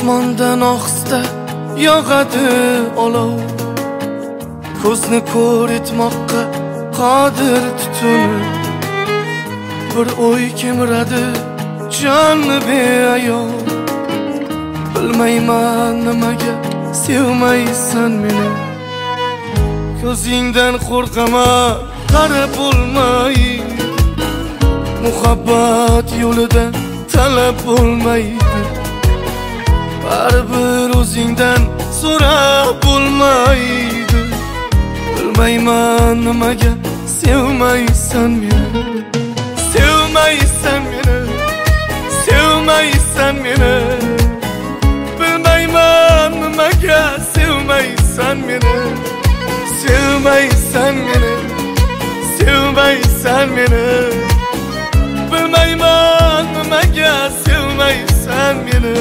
Osmondan ohista yog'adi olov, ko'zni ko'r etmoqqa qodir tutuni. Bir o'y kemiradi jonni beayov, bilmayman nimaga sevmaysan meni. Ko'zingdan qo'rqaman qarab bo'lmaydi, muhabbat yo'lida talab bo'lmaydi. Baribir o'zingdan so'rab bo'lmaydi, bilmayman nimaga sevmaysan meni. Sevmaysan meni, sevmaysan meni, bilmayman nimaga sevmaysan meni. Sevmaysan meni, sevmaysan meni, bilmayman nimaga sevmaysan meni.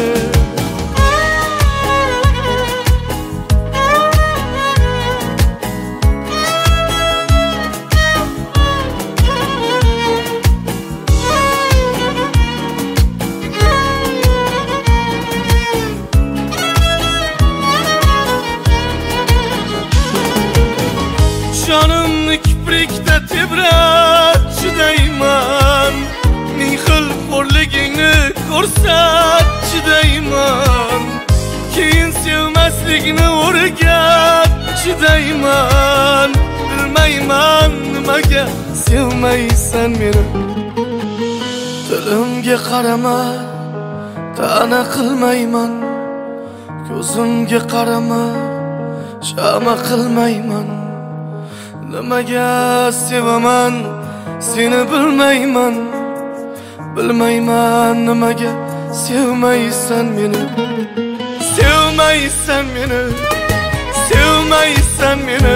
Canımni kiprikda tebrat chidayman, ming xil xo'rligingni ko'rsat chidayman. Keyin sevmaslikni o'rgat chidayman, bilmayman nimaga sevmaysan meni. Tilimga qarama, ta'na qilmayman, ko'zimga qarama, shama qilmayman. Nimaga sevaman seni bilmayman, bilmayman nimaga sevmaysan meni. Sevmaysan meni, sevmaysan meni,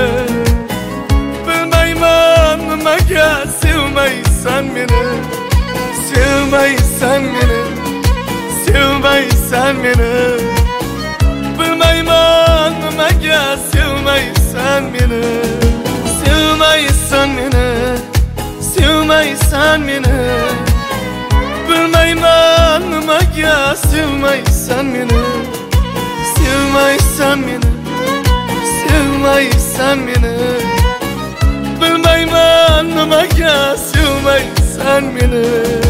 bilmayman nimaga sevmaysan meni. Sevmaysan meni, sevmaysan meni, bilmayman nimaga sevmaysan meni. Sevmaysan meni, sevmaysan meni, bilmayman nimaga sevmaysan meni. Sevmaysan meni, sevmaysan meni, bilmayman nimaga sevmaysan meni.